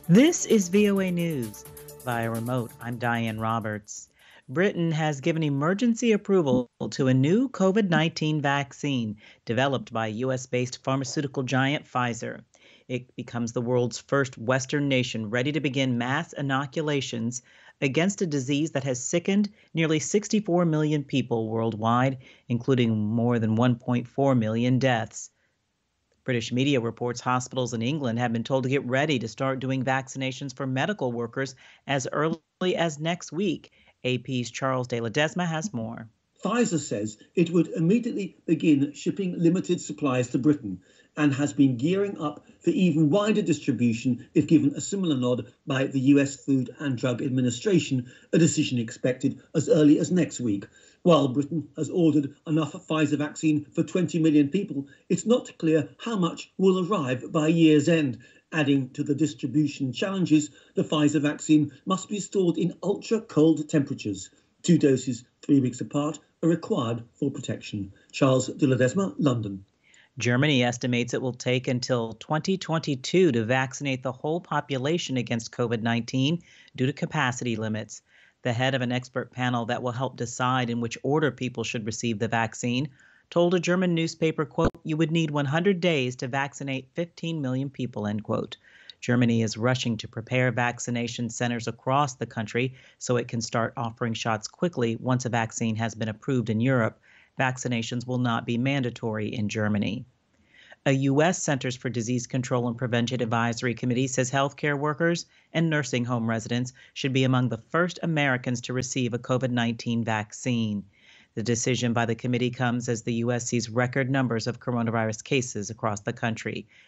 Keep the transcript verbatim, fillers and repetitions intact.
This is V O A News. Via remote, I'm Diane Roberts. Britain has given emergency approval to a new COVID nineteen vaccine developed by U S based pharmaceutical giant Pfizer. It becomes the world's first Western nation ready to begin mass inoculations against a disease that has sickened nearly sixty-four million people worldwide, including more than one point four million deaths. British media reports hospitals in England have been told to get ready to start doing vaccinations for medical workers as early as next week. A P's Charles de Ledesma has more. Pfizer says it would immediately begin shipping limited supplies to Britain and has been gearing up for even wider distribution if given a similar nod by the U S Food and Drug Administration, a decision expected as early as next week. While Britain has ordered enough Pfizer vaccine for twenty million people, it's not clear how much will arrive by year's end. Adding to the distribution challenges, the Pfizer vaccine must be stored in ultra-cold temperatures. Two doses, three weeks apart, are required for protection. Charles de Ledesma, London. Germany estimates it will take until twenty twenty-two to vaccinate the whole population against COVID nineteen due to capacity limits. The head of an expert panel that will help decide in which order people should receive the vaccine told a German newspaper, quote, "You would need one hundred days to vaccinate fifteen million people," end quote. Germany is rushing to prepare vaccination centers across the country so it can start offering shots quickly once a vaccine has been approved in Europe. Vaccinations will not be mandatory in Germany. A U S Centers for Disease Control and Prevention Advisory Committee says healthcare workers and nursing home residents should be among the first Americans to receive a COVID nineteen vaccine. The decision by the committee comes as the U S sees record numbers of coronavirus cases across the country.